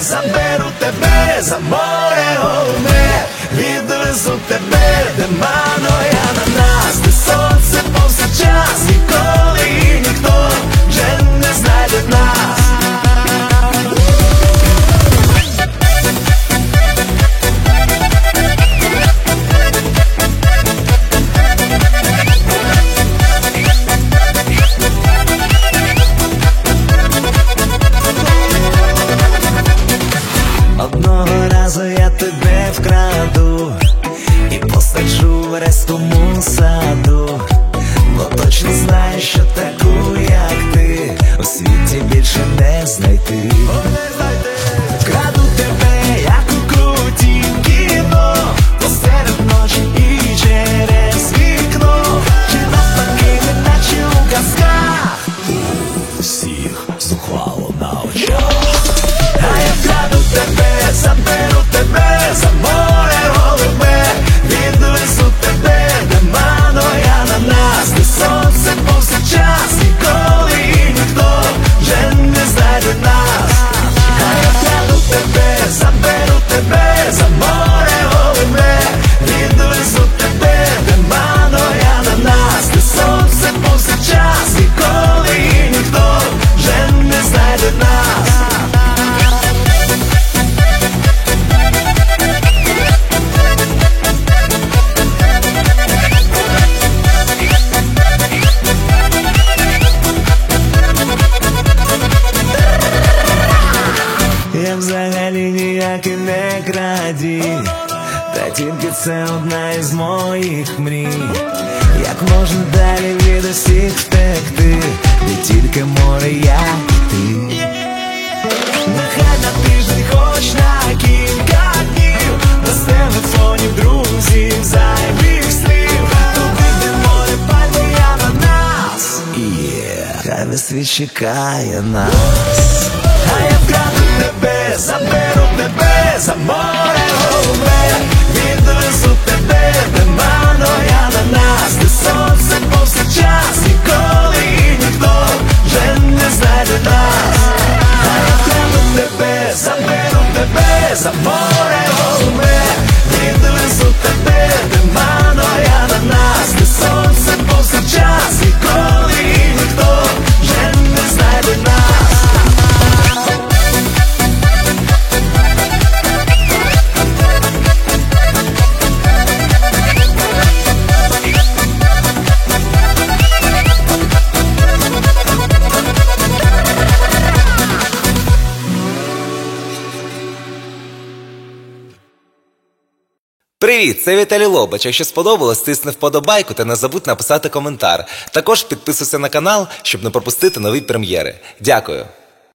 заберу тебе за море голубе, відвезу тебе, де мано я на нас, де сонце повсякчас, ніколи і ніхто вже не знайде нас. Одного разу я тебе вкраду і посаджу в райському саду, бо точно знаю, що таку, як ти, у світі більше не знайти. Вкраду тебе, як у крутім кіно, посеред ночі і через вікно, чи навпаки, неначе у казках, у всіх зухвало на очах. А я вкраду тебе, заберу тебе за море голубе, відвезу тебе, де мано я на нас, де сонце повсякчас, ніколи і ніхто вже не знайде нас. А я вкраду тебе, заберу тебе за море голубе, відвезу тебе, де мано я на нас, де сонце повсякчас, ніколи і ніхто вже не знайде нас. Я взагалі ніякий не крадій, та тільки це одна із моїх мрій. Як можна далі від усіх втекти, де тільки море, як і ти. Нехай на тиждень, хоч на кілька днів, без телефонів, друзів, зайвих слів, туди, де море, пальми я на нас, хай весь світ чекає нас. А я вкраду тебе, заберу тебе за море голубе, відвезу тебе, де мано я на нас, де сонце повсякчас, ніколи і ніхто вже не знайде нас. А я вкраду тебе, заберу тебе за море голубе, відвезу тебе, де мано я на нас, де сонце повсякчас, ніколи і ніхто вже не знайде нас. Привіт, це Віталій Лобач. Якщо сподобалось, тисни вподобайку та не забудь написати коментар. Також підписуйся на канал, щоб не пропустити нові прем'єри. Дякую.